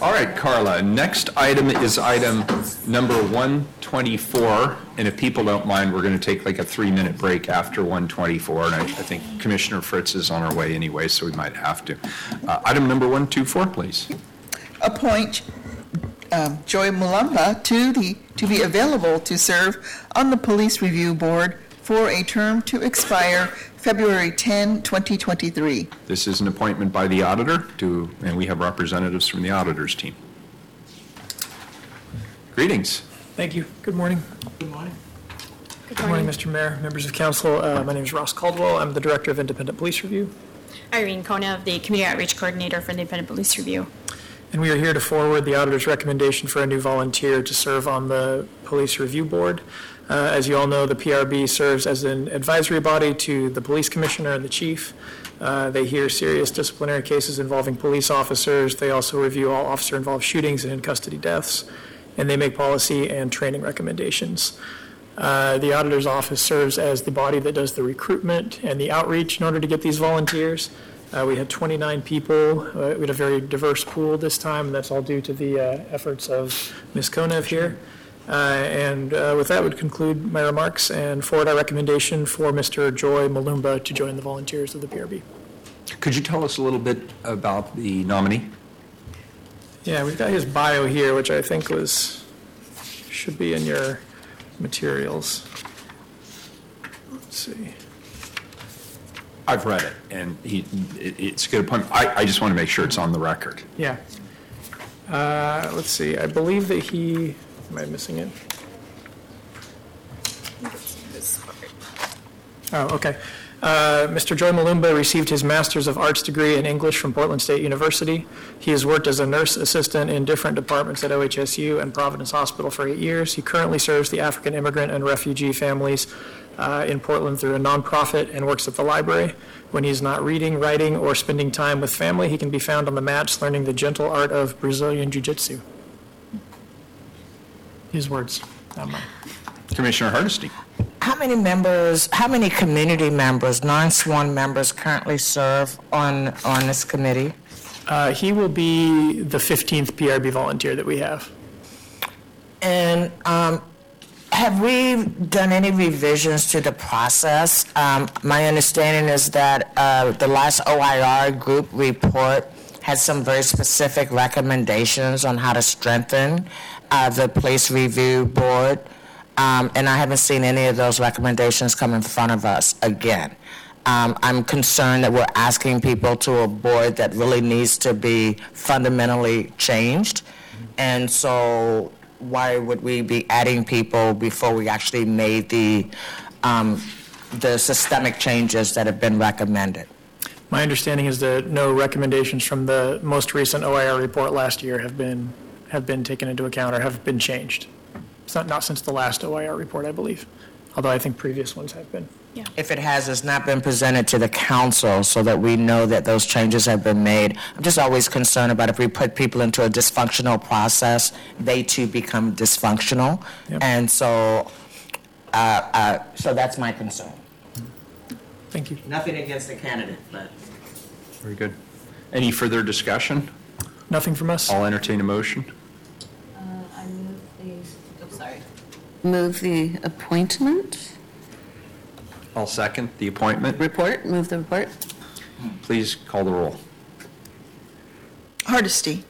All right, Carla, next item is item number 124, and if people don't mind, we're going to take like a 3-minute break after 124, and I think Commissioner Fritz is on our way anyway, so we might have to. Item number 124, please. Appoint Joy Mulumba to be available to serve on the Police Review Board for a term to expire February 10, 2023. This is an appointment by the auditor, and we have representatives from the auditor's team. Greetings. Thank you. Good morning. Good morning. Good morning, Mr. Mayor, members of council. My name is Ross Caldwell. I'm the Director of Independent Police Review. Irene Kona, the Community Outreach Coordinator for Independent Police Review. And we are here to forward the auditor's recommendation for a new volunteer to serve on the Police Review Board. As you all know, the PRB serves as an advisory body to the police commissioner and the chief. They hear serious disciplinary cases involving police officers. They also review all officer-involved shootings and in-custody deaths, and they make policy and training recommendations. The auditor's office serves as the body that does the recruitment and the outreach in order to get these volunteers. We had 29 people. We had a very diverse pool this time, and that's all due to the efforts of Ms. Konev here. And with that would conclude my remarks and forward our recommendation for Mr. Joy Mulumba to join the volunteers of the PRB. Could you tell us a little bit about the nominee? Yeah, we've got his bio here, which I think should be in your materials. Let's see. I've read it, and it's a good point. I just want to make sure it's on the record. Yeah. Let's see. I believe that he... Am I missing it? Oh, okay. Mr. Joy Mulumba received his Master's of Arts degree in English from Portland State University. He has worked as a nurse assistant in different departments at OHSU and Providence Hospital for 8 years. He currently serves the African immigrant and refugee families in Portland through a nonprofit and works at the library. When he's not reading, writing, or spending time with family, he can be found on the mats learning the gentle art of Brazilian Jiu-Jitsu. His words, not mine. Commissioner Hardesty. How many community members, non-sworn members currently serve on this committee? He will be the 15th PRB volunteer that we have. And have we done any revisions to the process? My understanding is that the last OIR group report had some very specific recommendations on how to strengthen the Police Review Board. And I haven't seen any of those recommendations come in front of us again. I'm concerned that we're asking people to a board that really needs to be fundamentally changed. And so why would we be adding people before we actually made the systemic changes that have been recommended? My understanding is that no recommendations from the most recent OIR report last year have been taken into account or have been changed. It's not since the last OIR report, I believe, although I think previous ones have been. Yeah. If it has, it's not been presented to the council so that we know that those changes have been made. I'm just always concerned about if we put people into a dysfunctional process, they too become dysfunctional. Yep. And so that's my concern. Thank you. Nothing against the candidate, but. Very good. Any further discussion? Nothing from us. I'll entertain a motion. Move the appointment. I'll second the appointment. Report. Move the report. Please call the roll. Hardesty.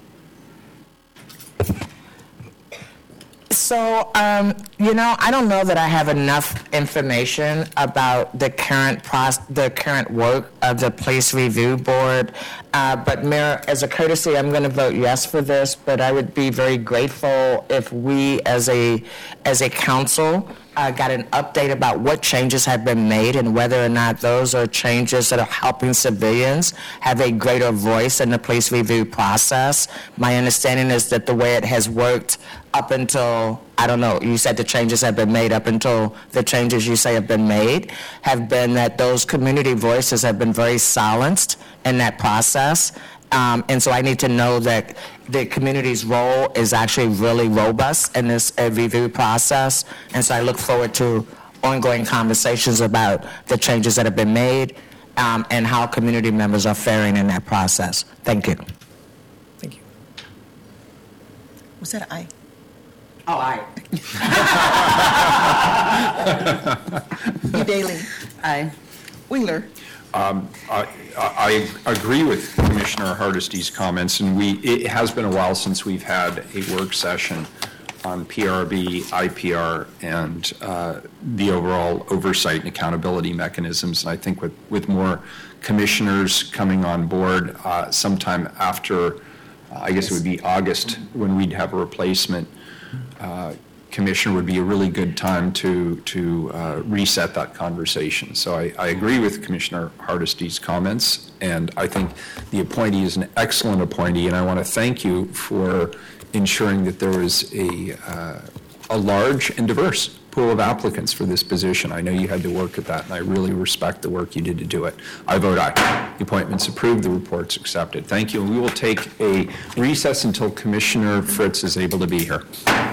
So, I don't know that I have enough information about the current work of the Police Review Board. But Mayor, as a courtesy, I'm going to vote yes for this. But I would be very grateful if we, as a council, got an update about what changes have been made and whether or not those are changes that are helping civilians have a greater voice in the police review process. My understanding is that the way it has worked up until, I don't know, you said the changes have been made up until the changes you say have been made, have been that those community voices have been very silenced in that process. And so I need to know that the community's role is actually really robust in this review process. And so I look forward to ongoing conversations about the changes that have been made and how community members are faring in that process. Thank you. Thank you. Was that aye? Oh, aye. Daly. Aye. Wheeler. I agree with Commissioner Hardesty's comments, and it has been a while since we've had a work session on PRB, IPR, and the overall oversight and accountability mechanisms. And I think with more commissioners coming on board sometime after, I guess it would be August, when we'd have a replacement commissioner, would be a really good time to reset that conversation. So I agree with Commissioner Hardesty's comments, and I think the appointee is an excellent appointee, and I want to thank you for ensuring that there was a large and diverse pool of applicants for this position. I know you had to work at that, and I really respect the work you did to do it. I vote aye. The appointment's approved, the report's accepted. Thank you, and we will take a recess until Commissioner Fritz is able to be here.